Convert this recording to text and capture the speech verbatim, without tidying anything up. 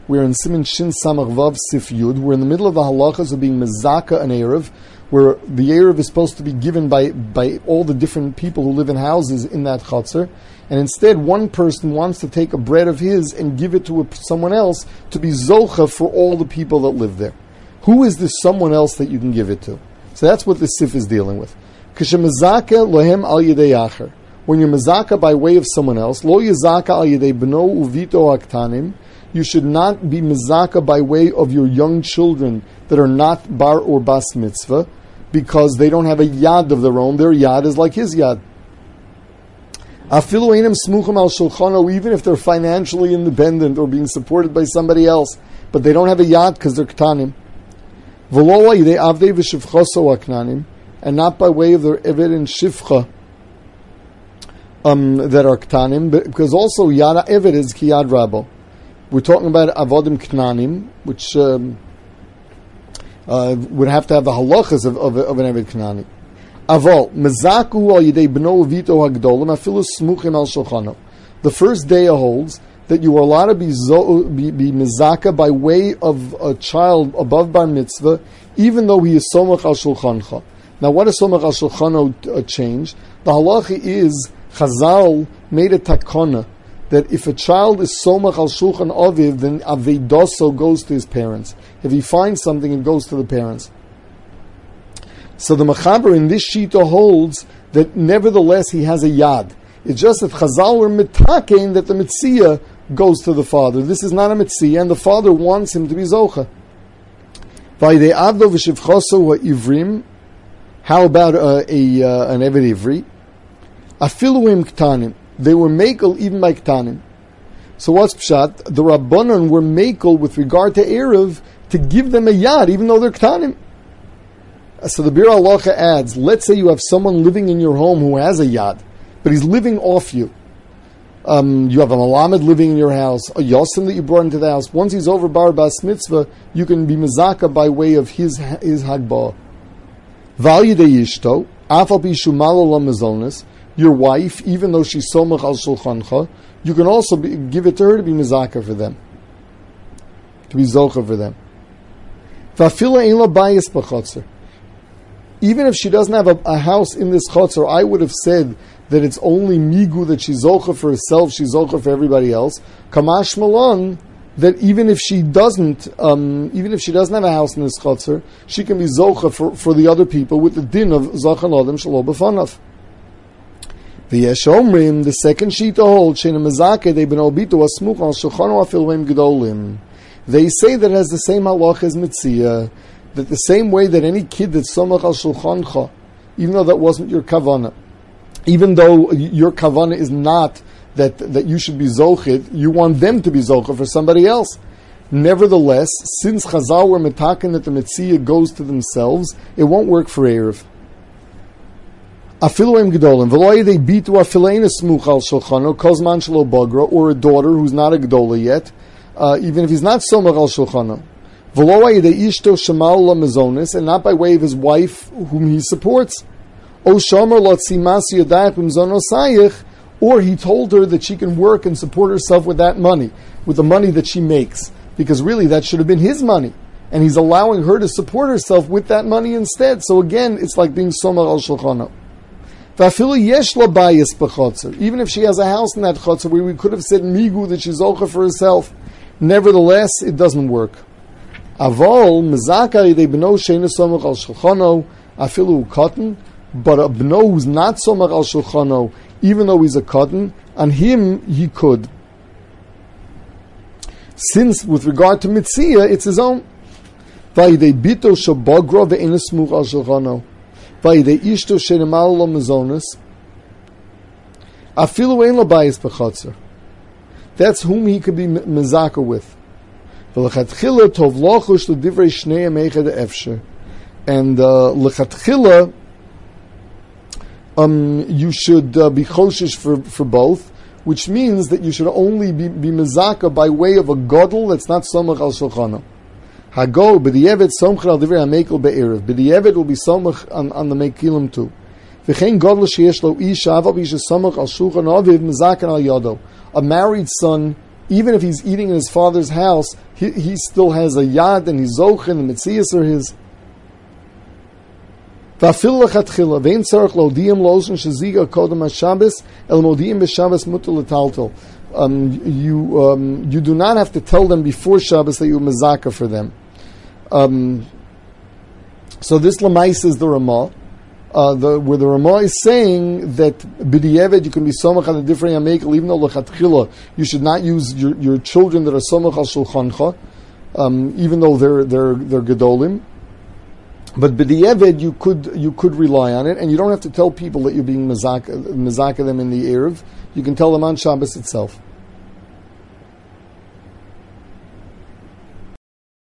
we're in Siman Shin Samach Vav Sif Yud, we're in the middle of the halachas of being mezaka an Erev, where the Erev is supposed to be given by, by all the different people who live in houses in that chutzner, and instead one person wants to take a bread of his and give it to a, someone else to be zocha for all the people that live there. Who is this someone else that you can give it to? So that's what the Sif is dealing with. K'shemezaka lohem al yedei acher. When you're mezaka by way of someone else, lo yezaka al yedei bno uvito aktanim, you should not be mezaka by way of your young children that are not bar or bas mitzvah, because they don't have a yad of their own. Their yad is like his yad. Afilu einim smuchim al shulchano, even if they're financially independent or being supported by somebody else, but they don't have a yad because they're ktanim. V'lo yidei avdei v'shivchoso aknanim, and not by way of their eved and shivcha um, that are ktanim, because also yad eved is ki yad rabo. We're talking about avodim knanim, which um, uh, would have to have the halachas of, of, of an eved knani. Avol mezaku al yidei bno vito hagdolim afilu smuchim al shulchano. The first day holds that you are allowed to be zo, be, be mezaka by way of a child above bar mitzvah, even though he is somach al shulchancha. Now, what does somach al shulchano uh, change? The halacha is Chazal made a takana that if a child is somach al shulchan aviv, then avedoso goes to his parents. If he finds something, it goes to the parents. So the Mechaber in this shita holds that nevertheless he has a yad. It's just that Chazal were mitakein that the mitzia goes to the father. This is not a mitzia, and the father wants him to be zocha. Vayidei avdo v'shivchoso ha'ivrim. How about uh, a uh, an eved ivri? Afiluim ktanim. They were makel even by ktanim. So what's pshat? The Rabbanon were makel with regard to Erev to give them a yad, even though they're ktanim. So the Bir Halacha adds, let's say you have someone living in your home who has a yad, but he's living off you. Um, you have a malamed living in your house, a yosim that you brought into the house. Once he's over bar bas mitzvah, you can be mezaka by way of his his hagbah. Val yidei yishto, afal pi shumalo lamazonis, your wife, even though she's somach al shulchancha, you can also be, give it to her to be mezaka for them, to be zocha for them. Vafila ein la bayis b'chotzer. Even if she doesn't have a, a house in this chotzer, I would have said that it's only migu that she's zocha for herself, she's zocha for everybody else. Kamash malon, that even if she doesn't, um, even if she doesn't have a house in this chotzer, she can be zocha for, for the other people with the din of zachan adam shelo b'fanav. The yesh omrim, the second shita hold sheina mezake they ben obitu asmuch al shulchano afilvim gedolim. They say that it has the same halach as mitzia, that the same way that any kid that's somach al shulchancha, even though that wasn't your kavana, even though your kavana is not that that you should be zochid, you want them to be zochid for somebody else. Nevertheless, since Chazal were metaken that the mitzia goes to themselves, it won't work for Erev. Afilu em gedolim v'loy they beat to afilein esmuch al shulchano kozman shelo bagra, or a daughter who's not a gedola yet, uh, even if he's not somach al shulchano. And not by way of his wife whom he supports. Or he told her that she can work and support herself with that money, with the money that she makes, because really that should have been his money, and he's allowing her to support herself with that money instead. So again, it's like being somar al shulchano. Even if she has a house in that chotzer where we could have said migu that she's zocha for herself, nevertheless it doesn't work. Avol mezaka they beno sheina somach al shulchano afilu cotton, but a beno who's not somach al shulchano, even though he's a cotton, on him he could. Since with regard to mitzia, it's his own. Vayidei bito shabagra ve'ein smuch al shulchano. Vayidei ishto shenemal lo mezonis. Afilu ein lo bayis b'chotzer. That's whom he could be mezaka with. And uh, lechatchila, um, you should uh, be choshish for, for both, which means that you should only be, be mezaka by way of a godel that's not somach al shulchano. Hago b'di'evet somach al divrei hamekel be'erev. B'di'evet will be somach on, on the mekilim too. V'chein godel sheyesh lo isha aval b'isha somach al shulchan aviv mezaken al yado. A married son, even if he's eating in his father's house, he, he still has a yad and he's zochen, and mitzias are his. Va'afil lechatchila vein tzarich lodiyim lozen sheziga kodem haShabbos el modiyim b'Shabbos mutar l'taltel. Um, you um, you do not have to tell them before Shabbos that you mezaka for them. Um, so this lemais is the Ramah. Uh, the, where the Ramah is saying that b'di'evet you can be somach on a different yamekel, even though lechatchila you should not use your, your children that are somach al shulchancha, um, even though they're they're they're gedolim. But b'di'evet you could you could rely on it, and you don't have to tell people that you're being mezaka mezaka them in the erev. You can tell them on Shabbos itself.